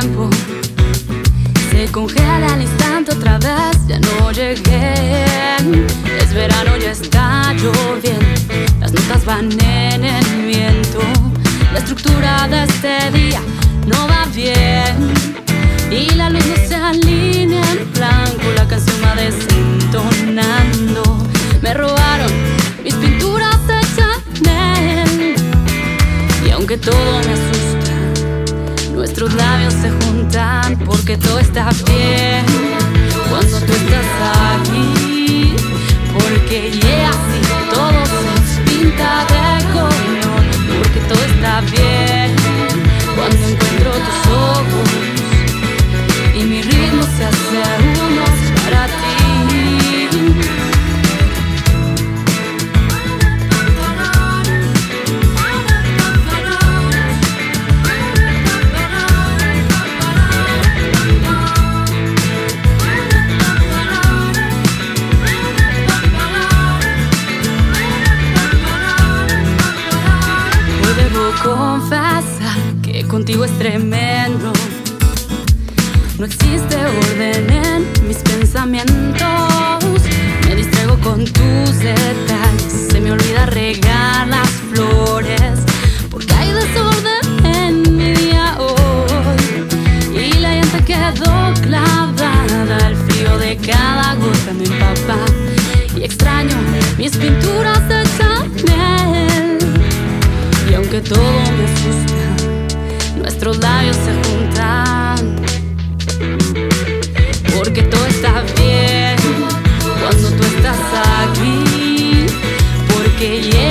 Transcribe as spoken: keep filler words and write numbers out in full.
tiempo se congela al instante otra vez. Ya no llegué, es verano, ya está lloviendo, las notas van en el viento. La estructura de este día no va bien y la luz no se alinea en blanco. La canción va desentonando. Me robaron mis pinturas de Chanel y aunque todo me asusta, nuestros labios se juntan porque todo está bien cuando tú estás aquí. Porque yeah, así todo se pinta de color. Porque todo está bien cuando encuentro tus ojos y mi ritmo se hace uno para ti. Confesar que contigo es tremendo. No existe orden en mis pensamientos. Me distraigo con tus detalles. Se me olvida regar las flores porque hay desorden en mi día hoy. Y la llanta quedó clavada. El frío de cada gota me empapa y extraño mis pinturas de Chanel. Y aunque todo me asusta, nuestros labios se juntan. Porque todo está bien cuando tú estás aquí. Porque yeah,